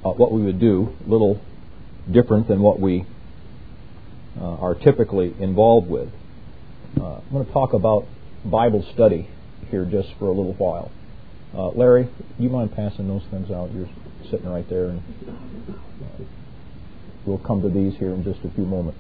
what we would do, a little different than what we are typically involved with. I'm going to talk about Bible study here just for a little while. Larry, do you mind passing those things out? You're sitting right there, and we'll come to these here in just a few moments.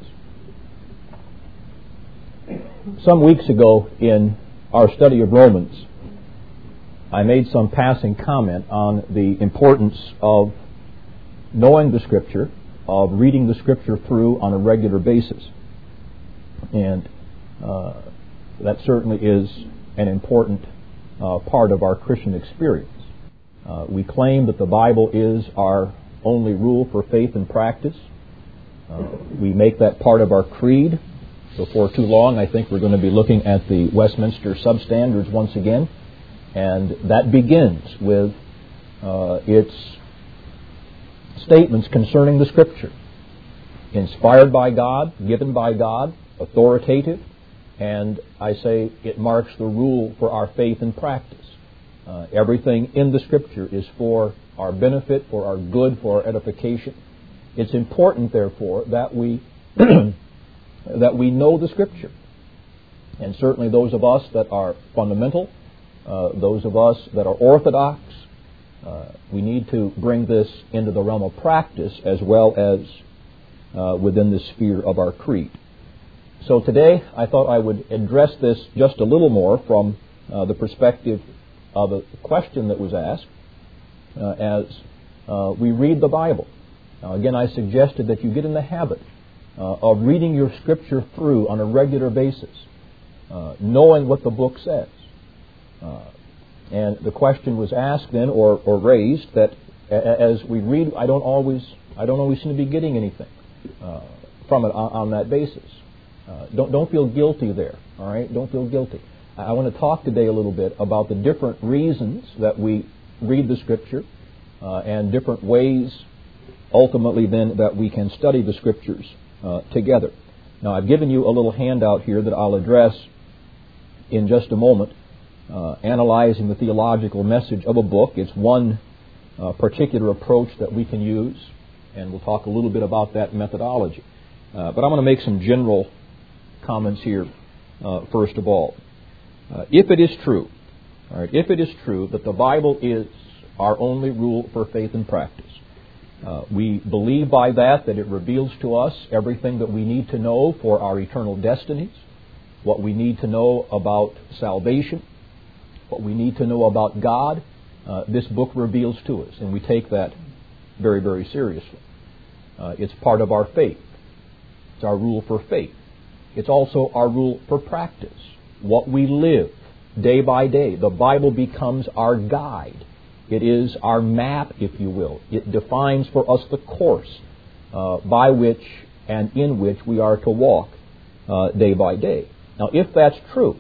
Some weeks ago in our study of Romans, I made some passing comment on the importance of knowing the Scripture, of reading the Scripture through on a regular basis. And that certainly is an important part of our Christian experience. We claim that the Bible is our only rule for faith and practice. We make that part of our creed. Before too long, I think we're going to be looking at the Westminster Substandards once again, and that begins with its statements concerning the Scripture. Inspired by God, given by God, authoritative, and I say it marks the rule for our faith and practice. Everything in the Scripture is for our benefit, for our good, for our edification. It's important, therefore, that we that we know the Scripture. And certainly those of us that are fundamental, those of us that are orthodox, we need to bring this into the realm of practice as well as within the sphere of our creed. So today I thought I would address this just a little more from the perspective of a question that was asked as we read the Bible. Now again, I suggested that you get in the habit of reading your Scripture through on a regular basis, knowing what the book says. And the question was asked then, or raised, that as we read, I don't always seem to be getting anything from it on that basis. Don't feel guilty there. All right, don't feel guilty. I want to talk today a little bit about the different reasons that we read the Scripture and different ways, ultimately, then that we can study the Scriptures together. Now, I've given you a little handout here that I'll address in just a moment, analyzing the theological message of a book. It's one particular approach that we can use, and we'll talk a little bit about that methodology. But I'm going to make some general comments here, first of all. If it is true, all right, if it is true that the Bible is our only rule for faith and practice, we believe by that it reveals to us everything that we need to know for our eternal destinies, what we need to know about salvation, what we need to know about God. This book reveals to us, and we take that very, very seriously. It's part of our faith. It's our rule for faith. It's also our rule for practice. What we live day by day. The Bible becomes our guide. It is our map, if you will. It defines for us the course by which and in which we are to walk day by day. Now, if that's true,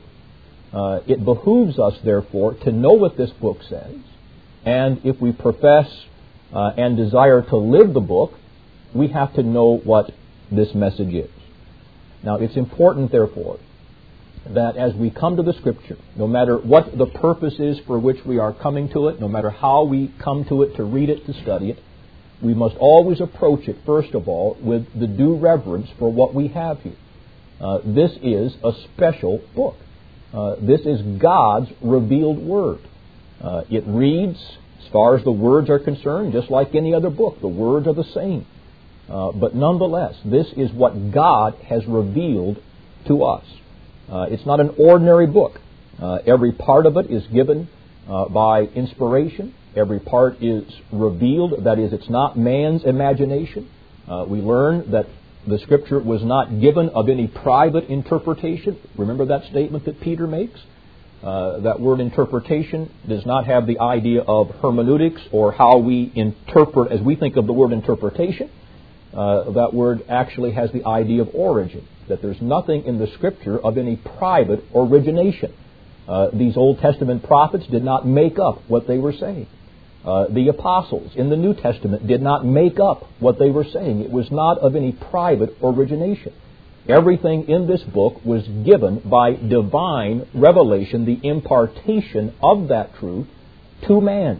it behooves us, therefore, to know what this book says, and if we profess and desire to live the book, we have to know what this message is. Now, it's important, therefore, that as we come to the Scripture, no matter what the purpose is for which we are coming to it, no matter how we come to it to read it, to study it, we must always approach it, first of all, with the due reverence for what we have here. This is a special book. This is God's revealed Word. It reads, as far as the words are concerned, just like any other book. The words are the same. But nonetheless, this is what God has revealed to us. It's not an ordinary book. Every part of it is given by inspiration. Every part is revealed. That is, it's not man's imagination. We learn that the Scripture was not given of any private interpretation. Remember that statement that Peter makes? That word interpretation does not have the idea of hermeneutics or how we interpret as we think of the word interpretation. That word actually has the idea of origin, that there's nothing in the Scripture of any private origination. These Old Testament prophets did not make up what they were saying. The apostles in the New Testament did not make up what they were saying. It was not of any private origination. Everything in this book was given by divine revelation, the impartation of that truth to man.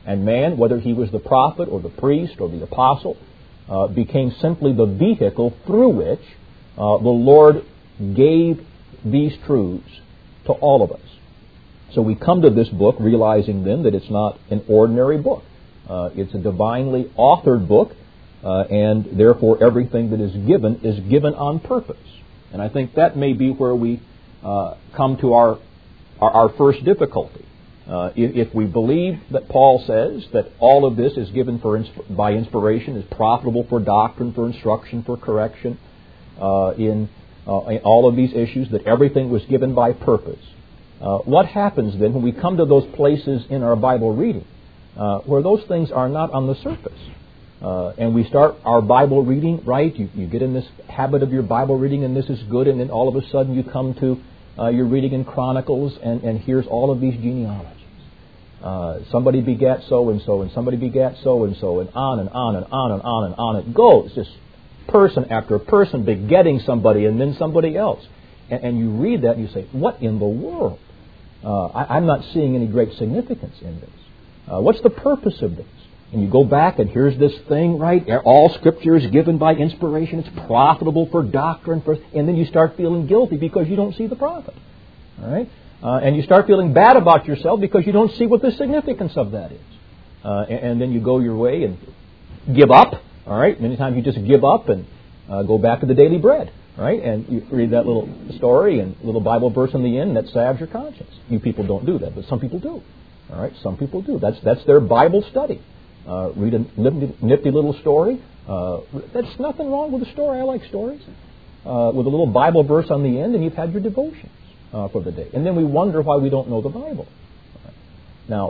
And man, whether he was the prophet or the priest or the apostle, became simply the vehicle through which the Lord gave these truths to all of us. So we come to this book realizing then that it's not an ordinary book. It's a divinely authored book, and therefore everything that is given on purpose. And I think that may be where we come to our first difficulty. If we believe that Paul says that all of this is given by inspiration, is profitable for doctrine, for instruction, for correction, in all of these issues, that everything was given by purpose, what happens then when we come to those places in our Bible reading where those things are not on the surface? And we start our Bible reading, right? You get in this habit of your Bible reading, and this is good, and then all of a sudden you come to your reading in Chronicles, and here's all of these genealogies. Somebody begat so-and-so, and somebody begat so-and-so, and on and on and on and on and on it goes. Just person after person begetting somebody and then somebody else. And you read that and you say, what in the world? I'm not seeing any great significance in this. What's the purpose of this? And you go back and here's this thing, right? All Scripture is given by inspiration. It's profitable for doctrine. And then you start feeling guilty because you don't see the profit. All right? And you start feeling bad about yourself because you don't see what the significance of that is. And then you go your way and give up. All right? Many times you just give up and go back to the daily bread. Right? And you read that little story and little Bible verse in the end that salves your conscience. You people don't do that, but some people do. All right? Some people do. That's their Bible study. Read a nifty little story. That's nothing wrong with a story. I like stories. With a little Bible verse on the end, and you've had your devotions for the day. And then we wonder why we don't know the Bible. Now,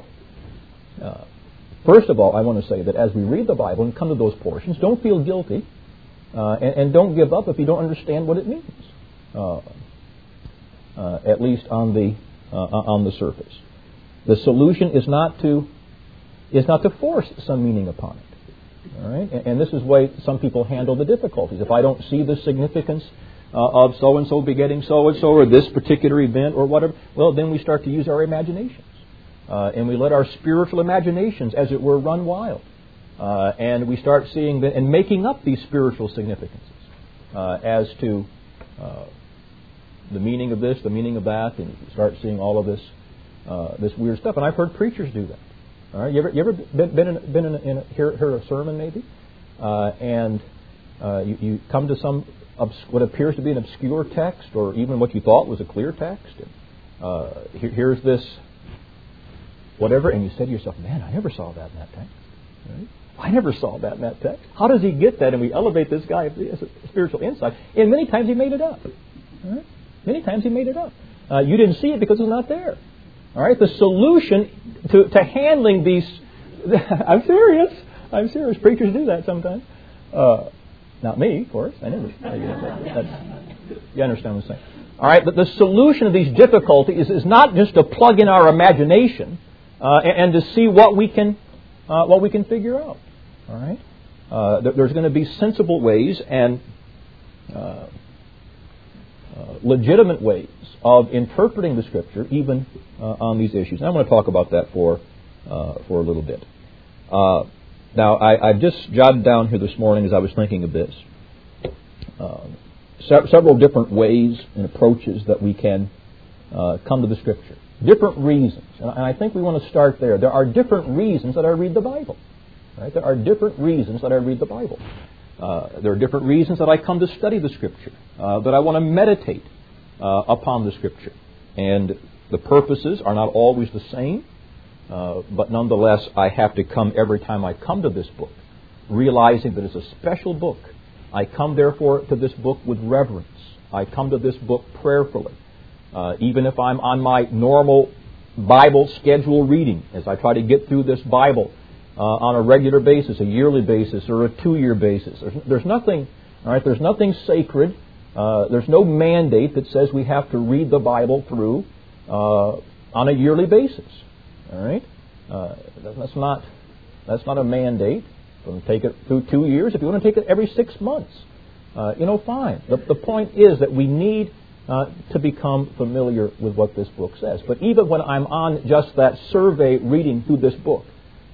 first of all, I want to say that as we read the Bible and come to those portions, don't feel guilty. And don't give up if you don't understand what it means, at least on the surface. The solution is not to force some meaning upon it. All right, and this is why some people handle the difficulties. If I don't see the significance of so and so begetting so and so, or this particular event, or whatever, well, then we start to use our imaginations, and we let our spiritual imaginations, as it were, run wild. And we start seeing and making up these spiritual significances as to the meaning of this, the meaning of that, and you start seeing all of this weird stuff. And I've heard preachers do that. All right, you ever heard a sermon maybe, and you come to some what appears to be an obscure text, or even what you thought was a clear text. And, here's this whatever, and you say to yourself, "Man, I never saw that in that text." Right? I never saw that in that text. How does he get that? And we elevate this guy as a spiritual insight. And many times he made it up. Right? Many times he made it up. You didn't see it because it's not there. All right. The solution to handling these. I'm serious. Preachers do that sometimes. Not me, of course. I never. You understand what I'm saying? All right. But the solution of these difficulties is not just to plug in our imagination and to see what we can figure out. All right? There's going to be sensible ways and legitimate ways of interpreting the Scripture, even on these issues. And I'm going to talk about that for a little bit. Now, I just jotted down here this morning as I was thinking of this several different ways and approaches that we can come to the Scripture. Different reasons. And I think we want to start there. There are different reasons that I read the Bible. Right? There are different reasons that I read the Bible. There are different reasons that I come to study the Scripture, that I want to meditate upon the Scripture. And the purposes are not always the same, but nonetheless, I have to come every time I come to this book, realizing that it's a special book. I come, therefore, to this book with reverence. I come to this book prayerfully. Even if I'm on my normal Bible schedule reading, as I try to get through this Bible on a regular basis, a yearly basis, or a 2-year basis. There's nothing, all right. There's nothing sacred. There's no mandate that says we have to read the Bible through on a yearly basis. All right. That's not a mandate. You want to take it through 2 years. If you want to take it every 6 months, fine. The point is that we need to become familiar with what this book says. But even when I'm on just that survey reading through this book,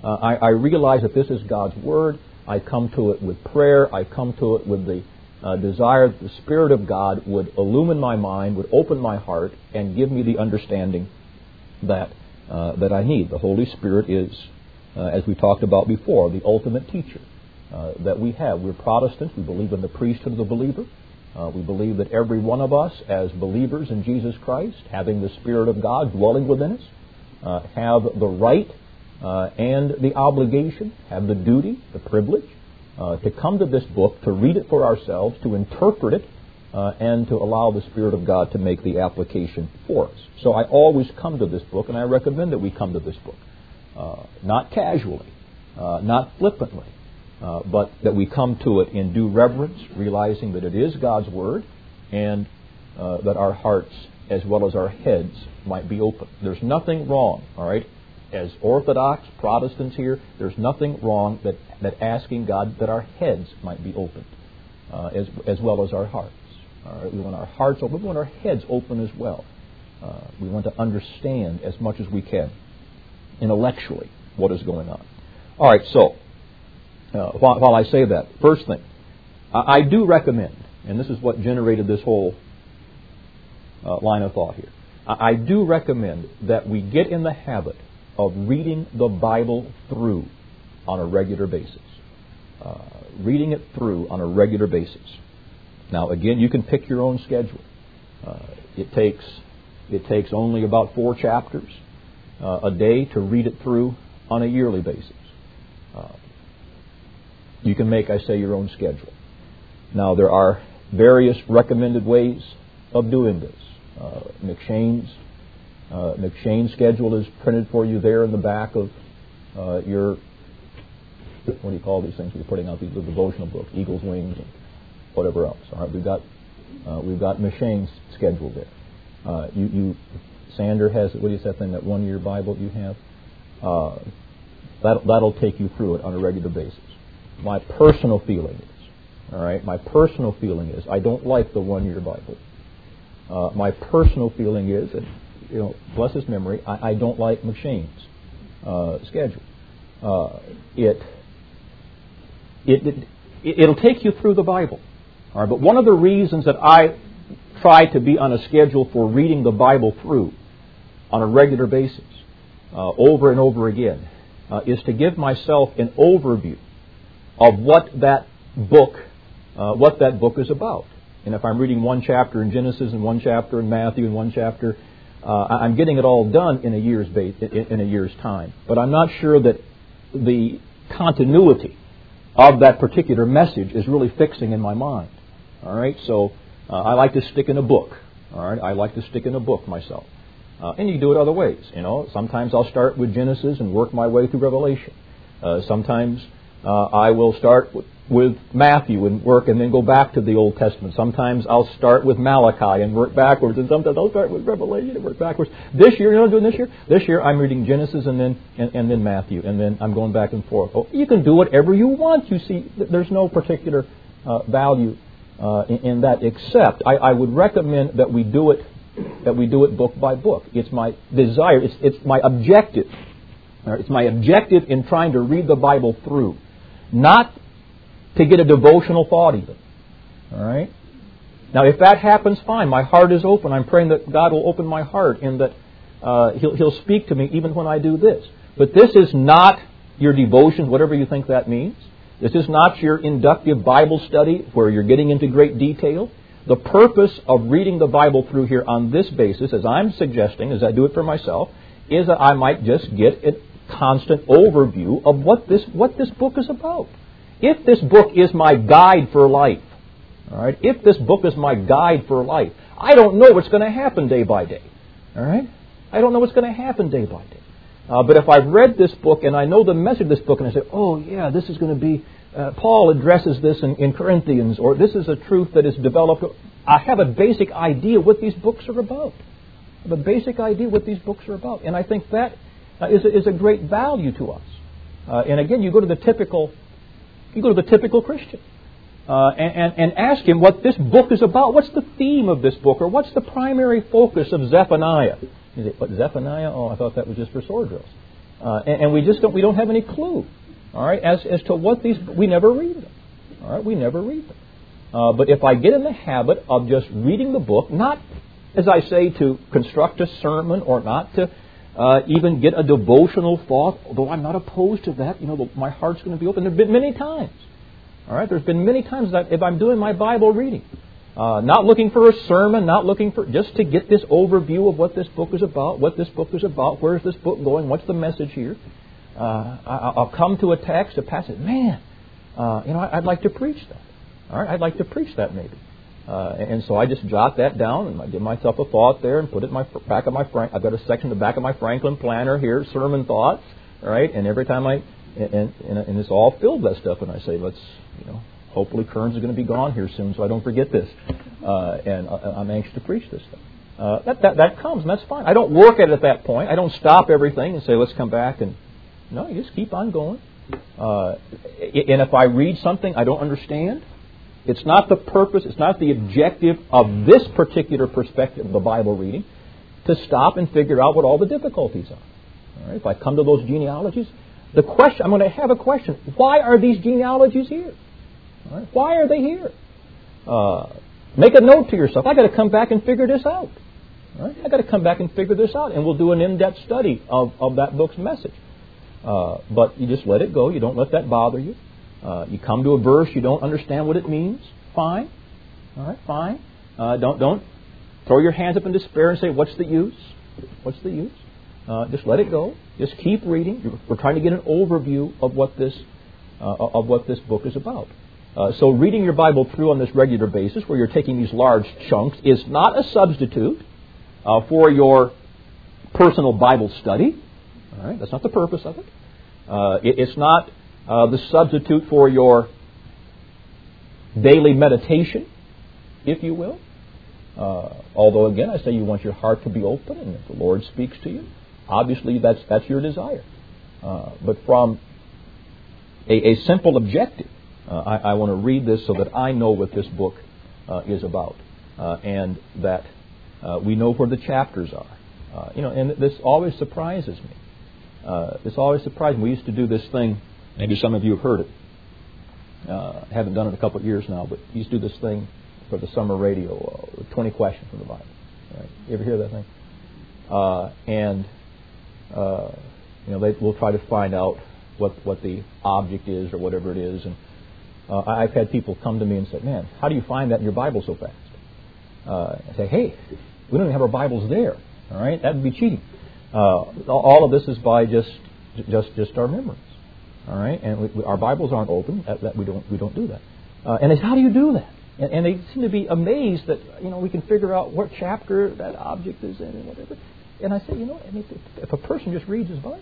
I realize that this is God's Word. I come to it with prayer. I come to it with the desire that the Spirit of God would illumine my mind, would open my heart, and give me the understanding that I need. The Holy Spirit is, as we talked about before, the ultimate teacher that we have. We're Protestants. We believe in the priesthood of the believer. We believe that every one of us, as believers in Jesus Christ, having the Spirit of God dwelling within us, have the right and the obligation, have the duty, the privilege, to come to this book, to read it for ourselves, to interpret it, and to allow the Spirit of God to make the application for us. So I always come to this book, and I recommend that we come to this book. Not casually, not flippantly, but that we come to it in due reverence, realizing that it is God's Word, and that our hearts as well as our heads might be open. There's nothing wrong, all right? As Orthodox Protestants here, there's nothing wrong that asking God that our heads might be opened, as well as our hearts. All right? We want our hearts open. We want our heads open as well. We want to understand as much as we can intellectually what is going on. All right, so while I say that, first thing, I do recommend, and this is what generated this whole line of thought here, I do recommend that we get in the habit of reading the Bible through on a regular basis. Reading it through on a regular basis. Now, again, you can pick your own schedule. It takes only about 4 chapters a day to read it through on a yearly basis. You can make, I say, your own schedule. Now, there are various recommended ways of doing this. McShane's schedule is printed for you there in the back of your, what do you call these things? We're putting out these little devotional books, Eagle's Wings and whatever else. All right, we've got McShane's schedule there. Sander has, what is that thing, that 1-year Bible you have? That'll take you through it on a regular basis. My personal feeling is, I don't like the 1-year Bible. My personal feeling is, and bless his memory, I don't like McShane's schedule. It'll take you through the Bible. All right, but one of the reasons that I try to be on a schedule for reading the Bible through on a regular basis, over and over again, is to give myself an overview of what that book is about. And if I'm reading 1 chapter in Genesis and 1 chapter in Matthew and 1 chapter, I'm getting it all done in a year's time. But I'm not sure that the continuity of that particular message is really fixing in my mind. All right, so I like to stick in a book. All right, I like to stick in a book myself. And you do it other ways. Sometimes I'll start with Genesis and work my way through Revelation. Sometimes I will start with Matthew and work and then go back to the Old Testament. Sometimes I'll start with Malachi and work backwards, and sometimes I'll start with Revelation and work backwards. This year, what I'm doing this year? This year I'm reading Genesis and then Matthew, and then I'm going back and forth. Oh, you can do whatever you want. You see, there's no particular value in that, except I would recommend that we do it book by book. It's my desire. It's my objective. It's my objective in trying to read the Bible through, not to get a devotional thought even. All right? Now, if that happens, fine. My heart is open. I'm praying that God will open my heart and that He'll speak to me even when I do this. But this is not your devotions, whatever you think that means. This is not your inductive Bible study where you're getting into great detail. The purpose of reading the Bible through here on this basis, as I'm suggesting, as I do it for myself, is that I might just get a constant overview of what this book is about. If this book is my guide for life, all right, if this book is my guide for life, I don't know what's going to happen day by day. All right? I don't know what's going to happen day by day. But if I've read this book and I know the message of this book and I say, oh yeah, this is going to be, Paul addresses this in Corinthians, or this is a truth that is developed, I have a basic idea what these books are about. I have a basic idea what these books are about. And I think that is a great value to us. And again, you go to the typical Christian and ask him what this book is about. What's the theme of this book? Or what's the primary focus of Zephaniah? You say, what, Zephaniah? Oh, I thought that was just for sword drills. and we don't have any clue, all right, as to what these. We never read them, all right. We never read them. But if I get in the habit of just reading the book, not as I say to construct a sermon or not to even get a devotional thought, although I'm not opposed to that, my heart's going to be open. There have been many times, all right. There's been many times that if I'm doing my Bible reading. Not looking for a sermon, not looking for, just to get this overview of what this book is about, where's this book going, what's the message here. I'll come to a text, a passage, man, I'd like to preach that. All right, I'd like to preach that maybe. And so I just jot that down and I give myself a thought there and put it in my back of my I've got a section in the back of my Franklin planner here, sermon thoughts, all right, and every time and it's all filled with that stuff, and I say, hopefully Kearns is going to be gone here soon, so I don't forget this. And I'm anxious to preach this stuff. That comes, and that's fine. I don't work at that point. I don't stop everything and say, let's come back. No, you just keep on going. And if I read something I don't understand, it's not the purpose, it's not the objective of this particular perspective of the Bible reading to stop and figure out what all the difficulties are. All right? If I come to those genealogies, I'm going to have a question. Why are these genealogies here? All right. Why are they here? Make a note to yourself. I've got to come back and figure this out. All right. I've got to come back and figure this out, and we'll do an in-depth study of that book's message. But you just let it go. You don't let that bother you. You come to a verse, you don't understand what it means. Fine. All right, fine. Don't throw your hands up in despair and say, what's the use? What's the use? Just let it go. Just keep reading. We're trying to get an overview of what this book is about. So reading your Bible through on this regular basis, where you're taking these large chunks, is not a substitute for your personal Bible study. All right, that's not the purpose of it. It's not the substitute for your daily meditation, if you will. Although, again, I say you want your heart to be open, and if the Lord speaks to you, obviously that's your desire. But from a simple objective, I want to read this so that I know what this book is about, and that we know where the chapters are. And this always surprises me. This always surprises me. We used to do this thing. Maybe some of you have heard it. I haven't done it in a couple of years now, but we used to do this thing for the summer radio, 20 questions from the Bible. Right? You ever hear that thing? We'll try to find out what the object is or whatever it is. And I've had people come to me and say, man, how do you find that in your Bible so fast? I say, hey, we don't even have our Bibles there. All right, that would be cheating. All of this is by just our memories. All right, and our Bibles aren't open. That we don't do that. And they say, how do you do that? And they seem to be amazed that we can figure out what chapter that object is in and whatever. And I say, if a person just reads his Bible,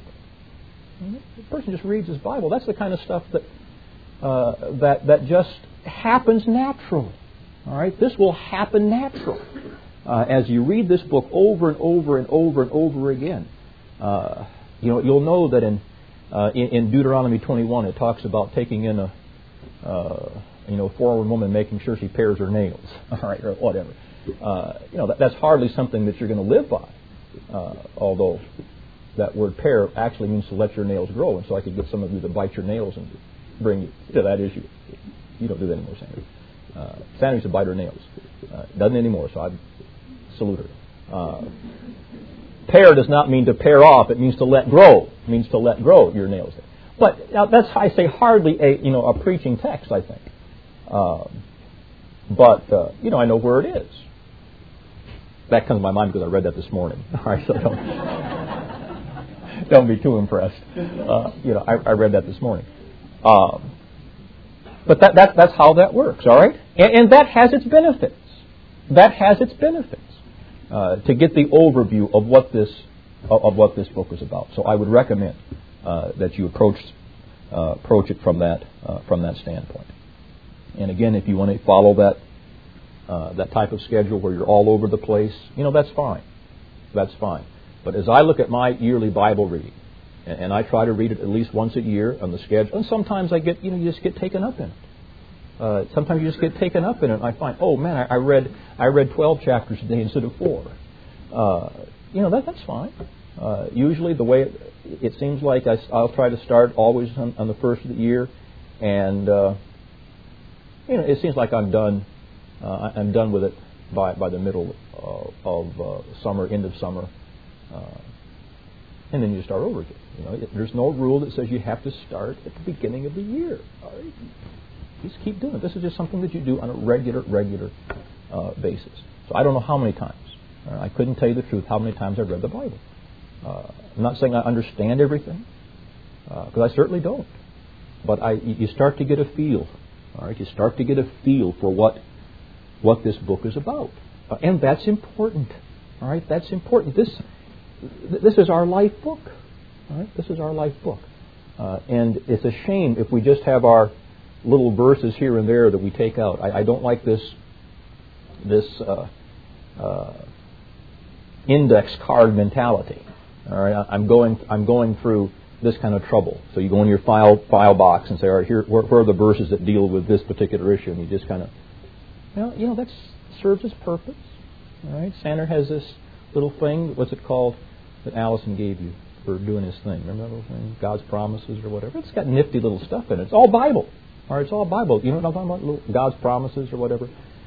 that's the kind of stuff that just happens naturally. All right, this will happen naturally as you read this book over and over and over and over again. You'll know that in Deuteronomy 21 it talks about taking in a forward woman, making sure she pares her nails. All right, or whatever. That's hardly something that you're going to live by. Although that word pare actually means to let your nails grow, and so I could get some of you to bite your nails and bring you to that issue. You don't do that anymore, Sandra. Sandra used to bite her nails. Doesn't anymore, so I salute her. Pare does not mean to pare off; it means to let grow. It means to let grow your nails. But now that's, I say, hardly a preaching text, I think. But I know where it is. That comes to my mind because I read that this morning. All right, so don't be too impressed. I read that this morning. But that's how that works. All right, and that has its benefits. That has its benefits to get the overview of what this book is about. So I would recommend that you approach it from that standpoint. And again, if you want to follow that type of schedule where you're all over the place, that's fine. That's fine. But as I look at my yearly Bible reading, and I try to read it at least once a year on the schedule, and sometimes I get, you just get taken up in it. Sometimes you just get taken up in it, and I find, oh man, I read 12 chapters a day instead of 4. That's fine. Usually the way it seems like I'll try to start always on the first of the year, and it seems like I'm done. I'm done with it by the middle of summer, end of summer, and then you start over again. There's no rule that says you have to start at the beginning of the year. All right? Just keep doing it. This is just something that you do on a regular basis. So I don't know how many times. I couldn't tell you the truth how many times I've read the Bible. I'm not saying I understand everything, because I certainly don't. But you start to get a feel. All right, you start to get a feel for what this book is about, and that's important. All right, that's important. This is our life book. All right, this is our life book, and it's a shame if we just have our little verses here and there that we take out. I don't like this index card mentality. All right, I'm going through this kind of trouble. So you go in your file box and say, all right, here where are the verses that deal with this particular issue, and you just kind of, that serves its purpose. All right, Sander has this little thing. What's it called that Allison gave you for doing his thing? Remember that little thing, God's promises or whatever? It's got nifty little stuff in it. It's all Bible. All right, it's all Bible. You know what I'm talking about? God's promises or whatever.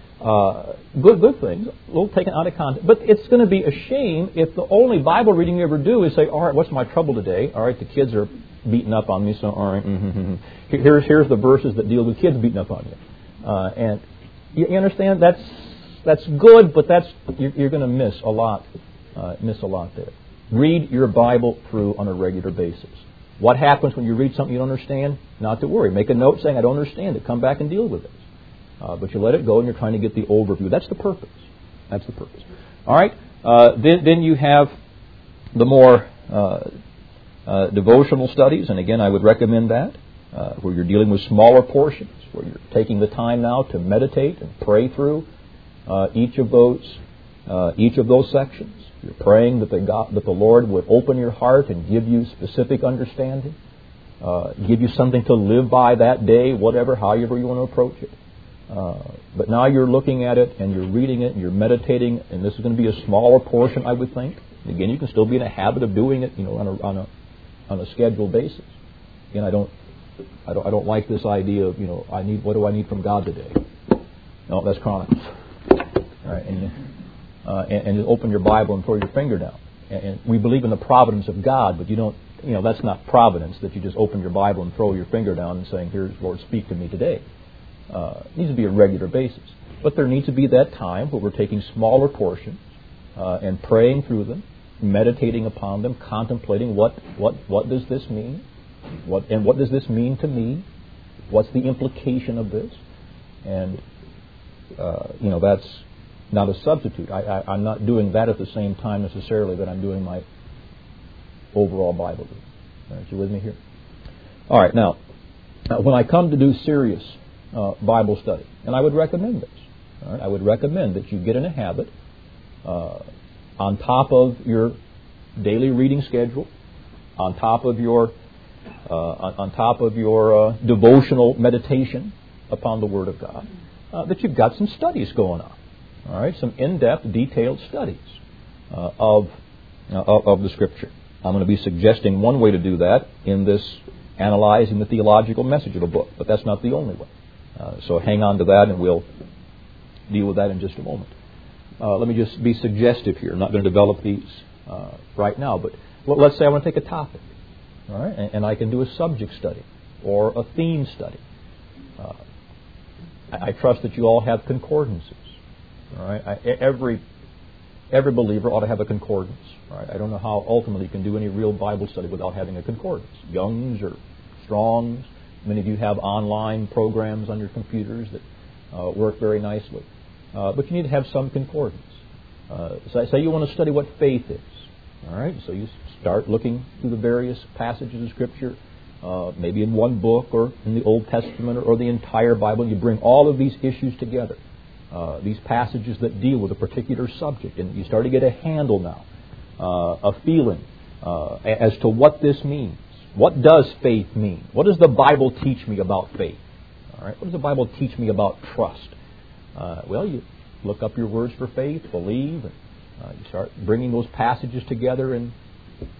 Good things, a little taken out of context. But it's going to be a shame if the only Bible reading you ever do is say, all right, what's my trouble today? All right, the kids are beating up on me, so all right, here's the verses that deal with kids beating up on you. And you understand that's good, but you're going to miss a lot there. Read your Bible through on a regular basis. What happens when you read something you don't understand? Not to worry. Make a note saying, I don't understand it. Come back and deal with it. But you let it go and you're trying to get the overview. That's the purpose. That's the purpose. All right. Then you have the more devotional studies. And again, I would recommend that, where you're dealing with smaller portions, where you're taking the time now to meditate and pray through each of those sections. You're praying that the Lord would open your heart and give you specific understanding, give you something to live by that day, however you want to approach it. But now you're looking at it and you're reading it and you're meditating, and this is going to be a smaller portion, I would think. Again, you can still be in a habit of doing it, on a scheduled basis. Again, I don't like this idea of what do I need from God today? No, that's Chronicles. All right, and you open your Bible and throw your finger down. And we believe in the providence of God, but you don't. That's not providence that you just open your Bible and throw your finger down and saying, "Here's Lord, speak to me today." It needs to be a regular basis. But there needs to be that time where we're taking smaller portions and praying through them, meditating upon them, contemplating what does this mean? What does this mean to me? What's the implication of this? And, that's not a substitute. I'm not doing that at the same time necessarily that I'm doing my overall Bible reading. Aren't you with me here? All right, now, when I come to do serious Bible study, and I would recommend this. All right? I would recommend that you get in a habit on top of your daily reading schedule, on top of your devotional meditation upon the Word of God, that you've got some studies going on. All right, some in-depth, detailed studies of the Scripture. I'm going to be suggesting one way to do that in this analyzing the theological message of the book, but that's not the only way. So hang on to that, and we'll deal with that in just a moment. Let me just be suggestive here. I'm not going to develop these right now, but let's say I want to take a topic, all right, and I can do a subject study or a theme study. I trust that you all have concordances. All right, every believer ought to have a concordance. All right, I don't know how ultimately you can do any real Bible study without having a concordance. Young's or Strong's. Many of you have online programs on your computers that work very nicely. But you need to have some concordance. Say you want to study what faith is. All right, so you start looking through the various passages of Scripture, maybe in one book or in the Old Testament or the entire Bible. You bring all of these issues together, these passages that deal with a particular subject, and you start to get a handle now, a feeling as to what this means. What does faith mean? What does the Bible teach me about faith? All right, what does the Bible teach me about trust? Well, you look up your words for faith, believe, and you start bringing those passages together, and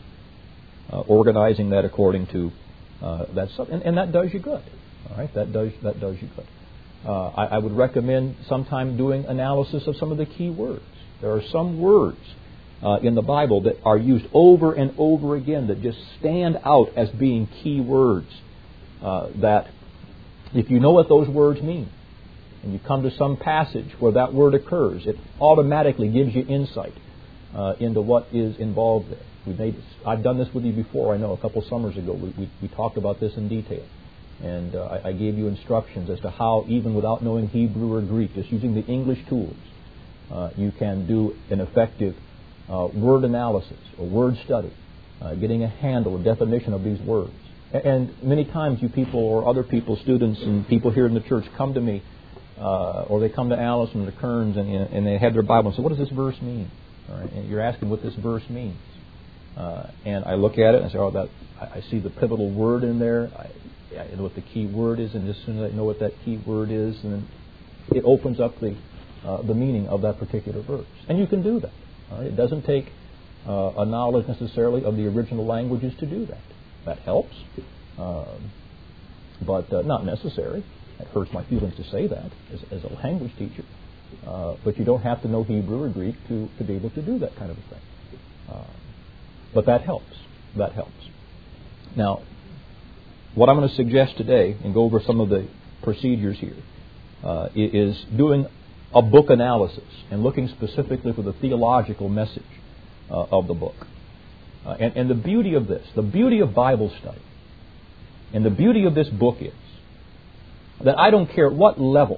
organizing that according to that stuff, and that does you good. All right, that does you good. I would recommend sometime doing analysis of some of the key words. There are some words in the Bible that are used over and over again that just stand out as being key words. That if you know what those words mean, and you come to some passage where that word occurs, it automatically gives you insight into what is involved there. I've done this with you before, I know, a couple summers ago. We talked about this in detail. And I gave you instructions as to how, even without knowing Hebrew or Greek, just using the English tools, you can do an effective word analysis or word study, getting a handle, a definition of these words. And many times you people or other people, students and people here in the church, come to me, or they come to Allison or to Kearns, and they have their Bible and say, what does this verse mean? All right, and you're asking what this verse means. And I look at it and I say, I see the pivotal word in there. I know what the key word is, and as soon as I know what that key word is, and then it opens up the meaning of that particular verse. And you can do that. All right? It doesn't take a knowledge necessarily of the original languages to do that. That helps, but not necessary. It hurts my feelings to say that as a language teacher. But you don't have to know Hebrew or Greek to be able to do that kind of a thing. But that helps. That helps. Now, what I'm going to suggest today, and go over some of the procedures here, is doing a book analysis and looking specifically for the theological message of the book. And the beauty of this, the beauty of Bible study, and the beauty of this book is that I don't care what level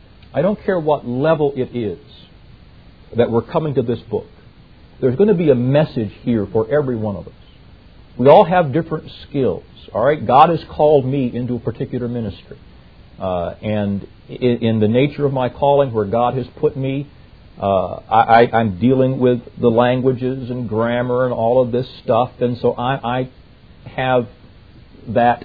it is that we're coming to this book. There's going to be a message here for every one of us. We all have different skills. All right, God has called me into a particular ministry, and in the nature of my calling, where God has put me, I'm dealing with the languages and grammar and all of this stuff, and so I have that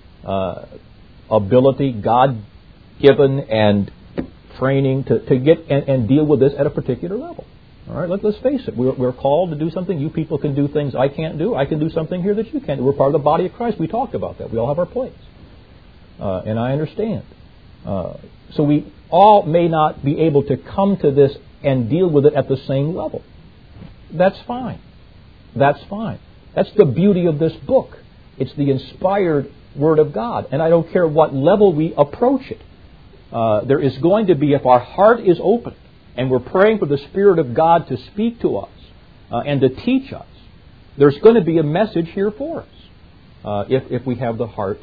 ability, God-given and training to get and deal with this at a particular level. All right, let's face it. We're called to do something. You people can do things I can't do. I can do something here that you can't do. We're part of the body of Christ. We talked about that. We all have our place. And I understand. So we all may not be able to come to this and deal with it at the same level. That's fine. That's fine. That's the beauty of this book. It's the inspired Word of God. And I don't care what level we approach it. There is going to be, if our heart is open, and we're praying for the Spirit of God to speak to us and to teach us, there's going to be a message here for us if we have the heart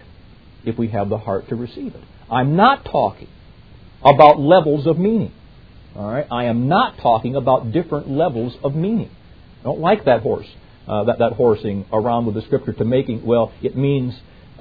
to receive it. I'm not talking about levels of meaning. All right, I am not talking about different levels of meaning. I don't like that that horsing around with the Scripture to making, well, it means.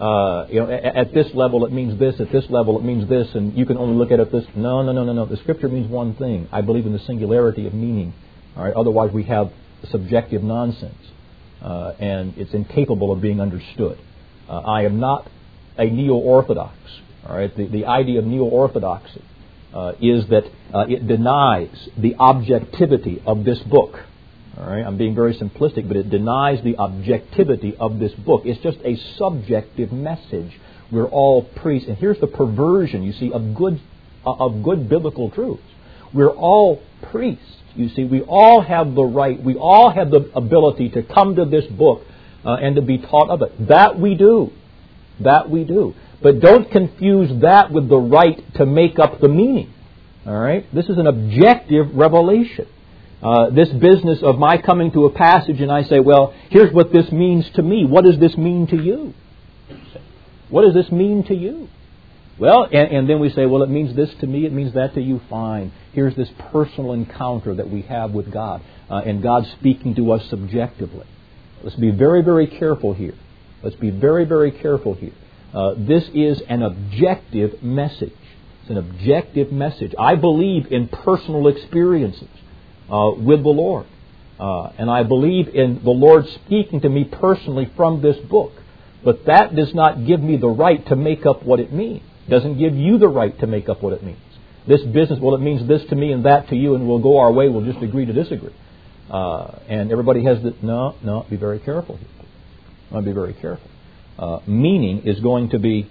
At this level it means this, at this level it means this, and you can only look at it this. No. The Scripture means one thing. I believe in the singularity of meaning. All right. Otherwise we have subjective nonsense, and it's incapable of being understood. I am not a neo-orthodox. All right. The idea of neo-orthodoxy is that it denies the objectivity of this book. All right, I'm being very simplistic, but it denies the objectivity of this book. It's just a subjective message. We're all priests, and here's the perversion, you see, of good biblical truths. We're all priests. You see, we all have the right, we all have the ability to come to this book and to be taught of it. That we do. That we do. But don't confuse that with the right to make up the meaning. All right, this is an objective revelation. This business of my coming to a passage and I say, well, here's what this means to me. What does this mean to you? What does this mean to you? Well, and then we say, well, it means this to me, it means that to you. Fine. Here's this personal encounter that we have with God, and God speaking to us subjectively. Let's be very, very careful here. Let's be very, very careful here. This is an objective message. It's an objective message. I believe in personal experiences with the Lord. And I believe in the Lord speaking to me personally from this book. But that does not give me the right to make up what it means. It doesn't give you the right to make up what it means. This business, well, it means this to me and that to you, and we'll go our way, we'll just agree to disagree. And everybody has the... No, be very careful here. I want to be very careful. Meaning is going to be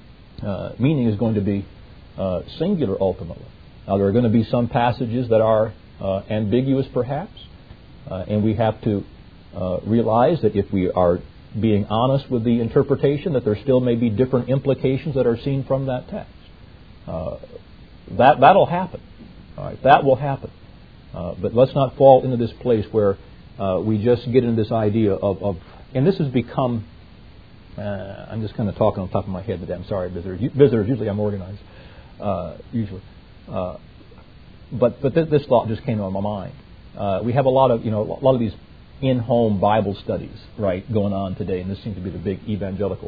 singular ultimately. Now, there are going to be some passages that are ambiguous, perhaps, and we have to realize that if we are being honest with the interpretation, that there still may be different implications that are seen from that text. That'll happen. All right, that will happen. But let's not fall into this place where we just get into this idea of and this has become. I'm just kind of talking on top of my head today. I'm sorry, visitors. Usually I'm organized. Usually, but this thought just came to my mind. We have a lot of these in-home Bible studies, right, going on today, and this seems to be the big evangelical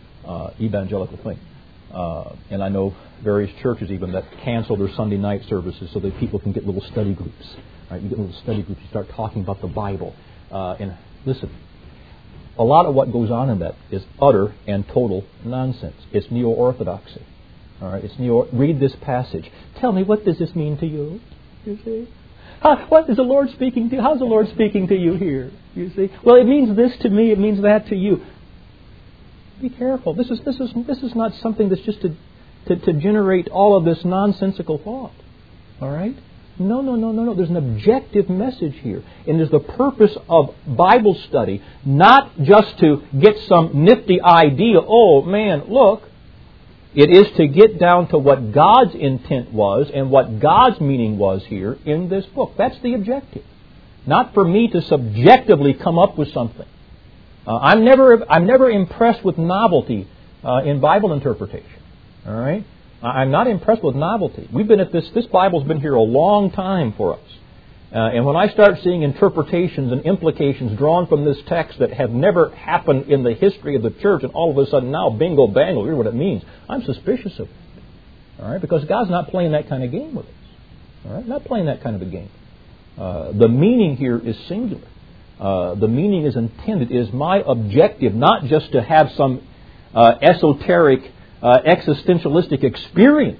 thing. And I know various churches even that cancel their Sunday night services so that people can get little study groups. Right, you get little study groups. You start talking about the Bible, and listen. A lot of what goes on in that is utter and total nonsense. It's neo-orthodoxy. All right, read this passage. Tell me, what does this mean to you? You see, what is the Lord speaking to? How's the Lord speaking to you here? You see, well, it means this to me. It means that to you. Be careful. This is not something that's just to generate all of this nonsensical thought. All right. No. There's an objective message here. And there's the purpose of Bible study, not just to get some nifty idea. Oh, man, look. It is to get down to what God's intent was and what God's meaning was here in this book. That's the objective. Not for me to subjectively come up with something. I'm never impressed with novelty in Bible interpretation. All right? I'm not impressed with novelty. We've been at this Bible's been here a long time for us. And when I start seeing interpretations and implications drawn from this text that have never happened in the history of the church, and all of a sudden now, bingo, bango, here's what it means, I'm suspicious of it. All right? Because God's not playing that kind of game with us. All right? Not playing that kind of a game. The meaning here is singular. The meaning is intended, is my objective, not just to have some esoteric existentialistic experience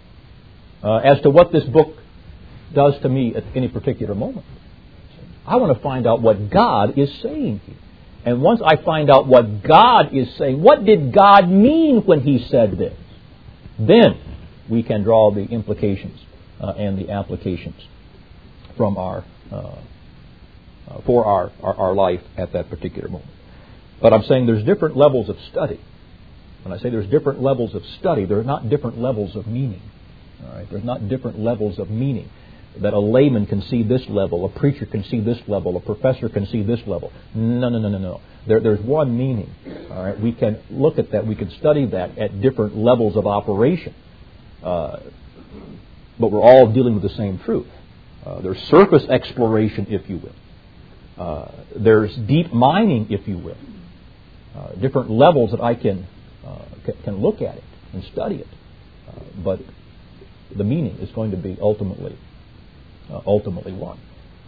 as to what this book does to me at any particular moment. I want to find out what God is saying here. And once I find out what God is saying, what did God mean when He said this? Then we can draw the implications and the applications from for our life at that particular moment. But I'm saying there's different levels of study. When I say there's different levels of study, there are not different levels of meaning. All right? There's not different levels of meaning. That a layman can see this level, a preacher can see this level, a professor can see this level. No. There's one meaning. All right? We can look at that, we can study that at different levels of operation. But we're all dealing with the same truth. There's surface exploration, if you will. There's deep mining, if you will. Different levels that I can look at it and study it, but the meaning is going to be ultimately one.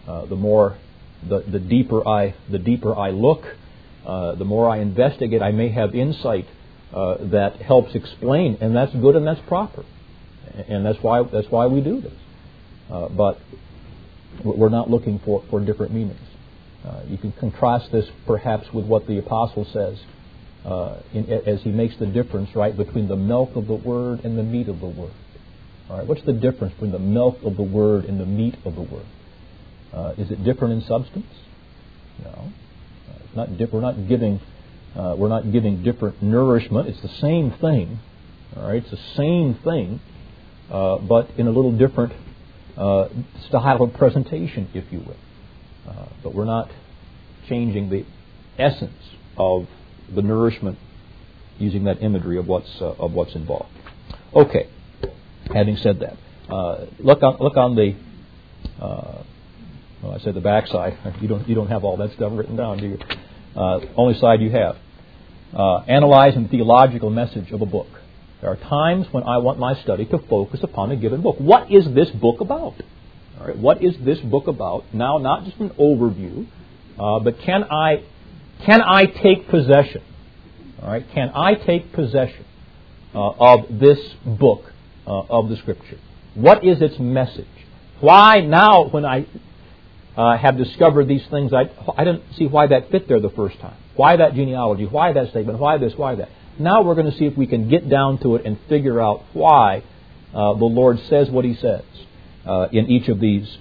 The deeper I look, the more I investigate, I may have insight that helps explain, and that's good and that's proper, and that's why we do this. But we're not looking for different meanings. You can contrast this perhaps with what the apostle says. As he makes the difference, right, between the milk of the Word and the meat of the Word. All right, what's the difference between the milk of the Word and the meat of the Word? Is it different in substance? No, it's not. We're not giving different nourishment. It's the same thing. All right, it's the same thing, but in a little different style of presentation, if you will. But we're not changing the essence of the nourishment using that imagery of what's involved. Okay. Having said that, look on the. I said the backside. You don't have all that stuff written down, do you? Only side you have. Analyzing the theological message of a book. There are times when I want my study to focus upon a given book. What is this book about? All right. What is this book about? Now, not just an overview, but can I take possession? All right. Can I take possession of this book of the Scripture? What is its message? Why now, when I have discovered these things, I didn't see why that fit there the first time. Why that genealogy? Why that statement? Why this? Why that? Now we're going to see if we can get down to it and figure out why the Lord says what He says in each of these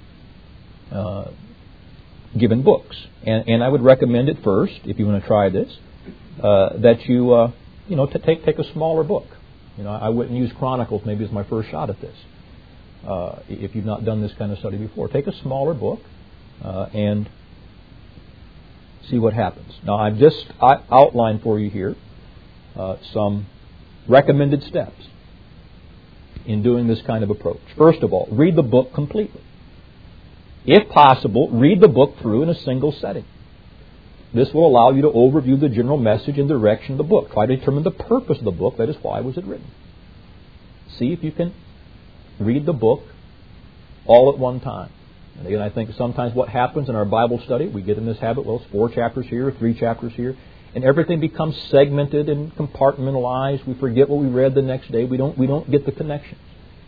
given books. And I would recommend it first, if you want to try this, that you take a smaller book. I wouldn't use Chronicles maybe as my first shot at this. If you've not done this kind of study before, take a smaller book and see what happens. Now, I've just outlined for you here some recommended steps in doing this kind of approach. First of all, read the book completely. If possible, read the book through in a single setting. This will allow you to overview the general message and direction of the book. Try to determine the purpose of the book. That is, why was it written? See if you can read the book all at one time. And again, I think sometimes what happens in our Bible study, we get in this habit, well, it's 4 chapters here, 3 chapters here, and everything becomes segmented and compartmentalized. We forget what we read the next day. We don't get the connections.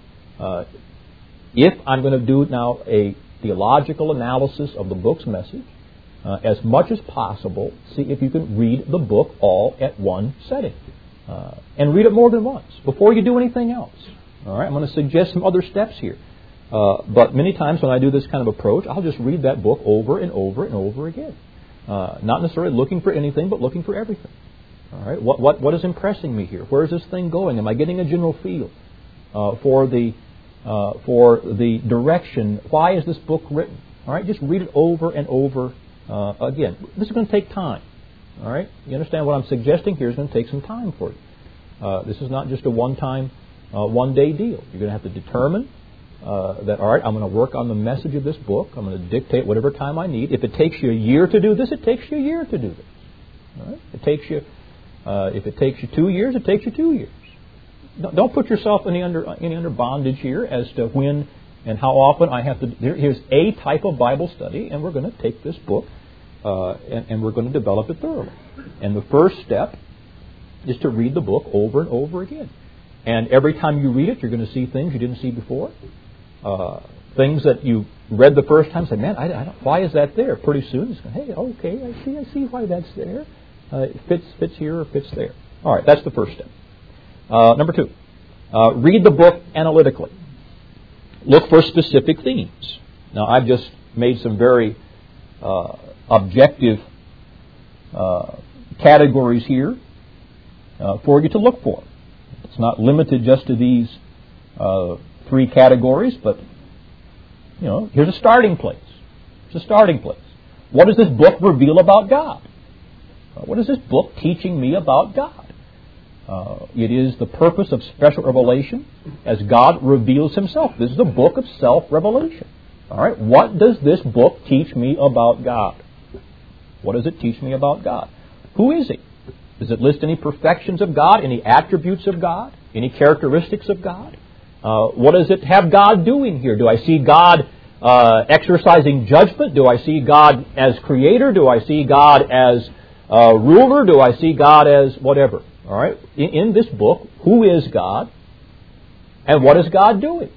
If I'm going to do now a theological analysis of the book's message, as much as possible, see if you can read the book all at one setting. And read it more than once before you do anything else. All right, I'm going to suggest some other steps here. But many times when I do this kind of approach, I'll just read that book over and over and over again. Not necessarily looking for anything, but looking for everything. All right, what is impressing me here? Where is this thing going? Am I getting a general feel for the direction? Why is this book written? All right, just read it over and over again. This is going to take time. All right, you understand what I'm suggesting here is going to take some time for you. This is not just a one-time, one-day deal. You're going to have to determine that, all right, I'm going to work on the message of this book. I'm going to dictate whatever time I need. If it takes you a year to do this, it takes you a year to do this. All right? If it takes you 2 years, it takes you 2 years. Don't put yourself any under bondage here as to when and how often I have to. Here's a type of Bible study, and we're going to take this book and we're going to develop it thoroughly. And the first step is to read the book over and over again. And every time you read it, you're going to see things you didn't see before. Things that you read the first time, say, man, why is that there? Pretty soon, it's going, hey, okay, I see why that's there. It fits here or fits there. All right, that's the first step. Number 2, read the book analytically. Look for specific themes. Now, I've just made some very objective categories here for you to look for. It's not limited just to these 3 categories, but here's a starting place. It's a starting place. What does this book reveal about God? What is this book teaching me about God? It is the purpose of special revelation as God reveals Himself. This is a book of self-revelation. All right, what does this book teach me about God? What does it teach me about God? Who is He? Does it list any perfections of God, any attributes of God, any characteristics of God? What does it have God doing here? Do I see God exercising judgment? Do I see God as creator? Do I see God as ruler? Do I see God as whatever? All right. In this book, who is God, and what is God doing?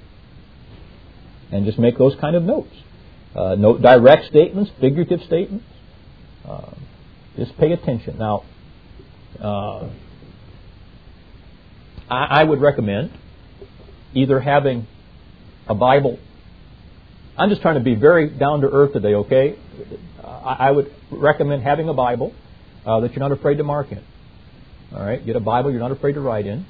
And just make those kind of notes. Note direct statements, figurative statements. Just pay attention. Now, I would recommend either having a Bible. I'm just trying to be very down to earth today, okay? I would recommend having a Bible that you're not afraid to mark in. All right, get a Bible you're not afraid to write in.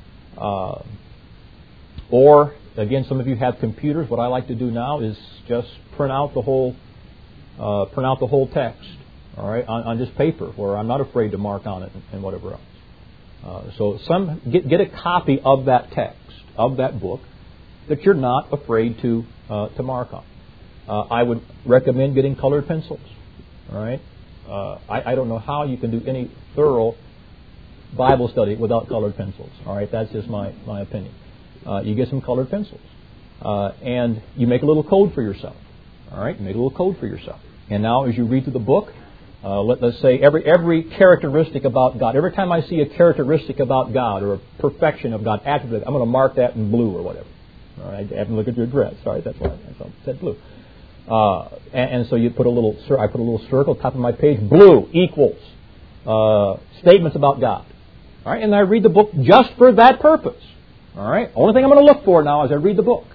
Or, again, some of you have computers. What I like to do now is just print out the whole text. All right, on just paper, where I'm not afraid to mark on it and whatever else. So get a copy of that text, of that book, that you're not afraid to mark on. I would recommend getting colored pencils. All right, I don't know how you can do any thorough Bible study without colored pencils. All right, that's just my opinion. You get some colored pencils, and you make a little code for yourself. All right, you make a little code for yourself. And now, as you read through the book, let's say every characteristic about God. Every time I see a characteristic about God or a perfection of God, attribute, I'm going to mark that in blue or whatever. All right, I haven't looked at your dress. Sorry, that's why I said blue. And so you put I put a little circle at the top of my page. Blue equals statements about God. All right, and I read the book just for that purpose. All right, only thing I'm going to look for now as I read the book,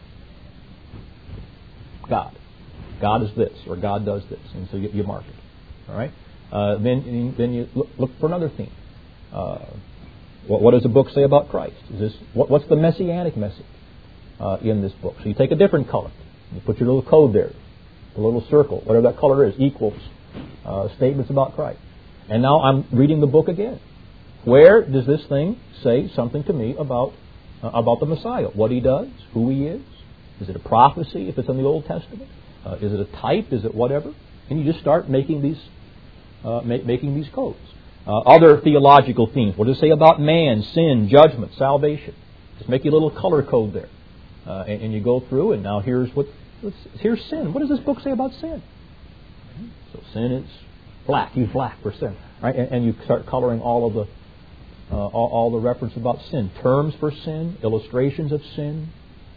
God. God is this, or God does this, and so you mark it. All right, then you look for another theme. What does the book say about Christ? What's the messianic message in this book? So you take a different color, you put your little code there, a little circle, whatever that color is, equals statements about Christ. And now I'm reading the book again. Where does this thing say something to me about the Messiah? What He does, who He is? Is it a prophecy if it's in the Old Testament? Is it a type? Is it whatever? And you just start making these codes. Other theological themes. What does it say about man, sin, judgment, salvation? Just make your little color code there, and you go through. And now here's sin. What does this book say about sin? So sin is black. Use black for sin, right? And you start coloring all the reference about sin, terms for sin, illustrations of sin,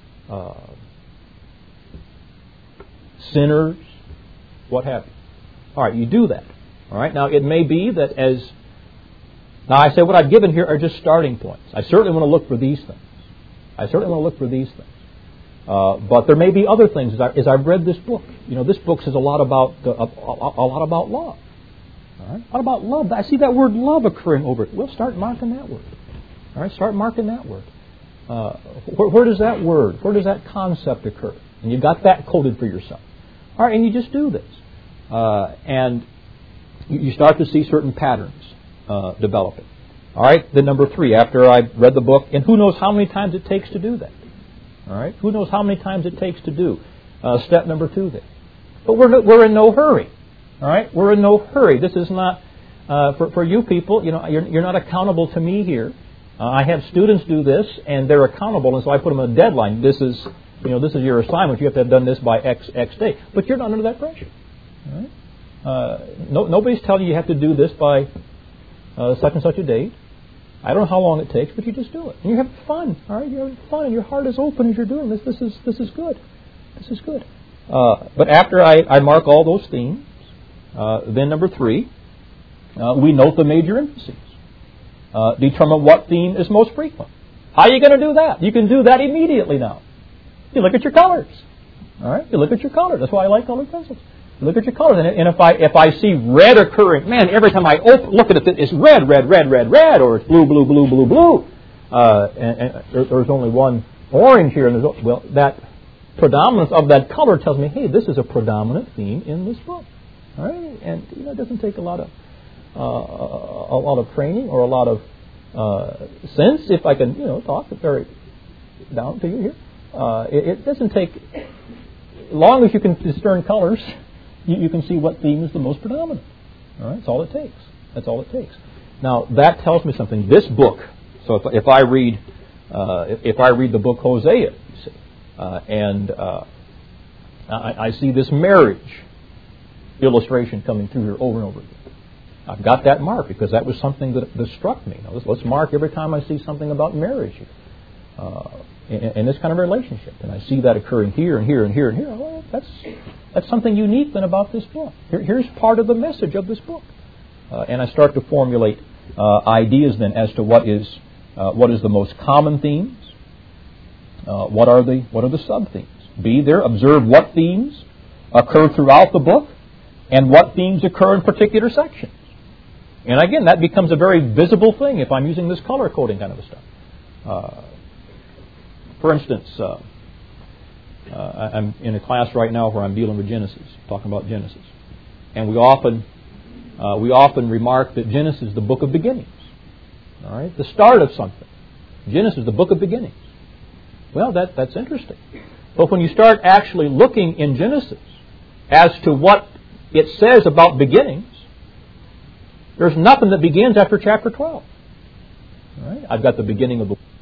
sinners, what have you. All right, you do that. All right. Now it may be that now I say what I've given here are just starting points. I certainly want to look for these things. But there may be other things as I've read this book. This book says a lot about love. All right? What about love? I see that word love occurring over it. We'll start marking that word. All right, start marking that word. Where does that word, where does that concept occur? And you've got that coded for yourself. All right, and you just do this. And you start to see certain patterns developing. All right, then number 3, after I've read the book, and who knows how many times it takes to do that. All right, who knows how many times it takes to do step number 2 there. But we're in no hurry. All right, we're in no hurry. This is not for you people. You're not accountable to me here. I have students do this, and they're accountable, and so I put them on a deadline. This is your assignment. You have to have done this by X day. But you're not under that pressure. All right? Nobody's telling you have to do this by such and such a date. I don't know how long it takes, but you just do it, and you have fun. All right, you're having fun, and your heart is open as you're doing this. This is good. This is good. But after I mark all those themes, then number 3, we note the major emphases. Determine what theme is most frequent. How are you going to do that? You can do that immediately now. You look at your colors. All right, you look at your colors. That's why I like colored pencils. You look at your colors, and if I see red occurring, man, every time I look at it, it's red, or it's blue. And there's only one orange here, and that predominance of that color tells me, hey, this is a predominant theme in this book. All right, and it doesn't take a lot of training or a lot of sense, if I can talk very down to you here. It doesn't take, as long as you can discern colors, you can see what theme is the most predominant. All right, that's all it takes. That's all it takes. Now that tells me something. This book. So if I read the book Hosea, you see, and I see this marriage illustration coming through here over and over again. I've got that marked because that was something that struck me. Now, let's mark every time I see something about marriage here. In this kind of relationship. And I see that occurring here and here and here and here. Well, that's something unique then about this book. Here's part of the message of this book. And I start to formulate ideas then as to what is the most common themes, what are the sub-themes. B, there, observe what themes occur throughout the book and what themes occur in particular sections. And again, that becomes a very visible thing if I'm using this color coding kind of a stuff. For instance, I'm in a class right now where I'm dealing with Genesis, talking about Genesis, and we often remark that Genesis is the book of beginnings. All right, the start of something. Genesis is the book of beginnings. Well, that's interesting. But when you start actually looking in Genesis as to what it says about beginnings, there's nothing that begins after chapter 12. All right, I've got the beginning of the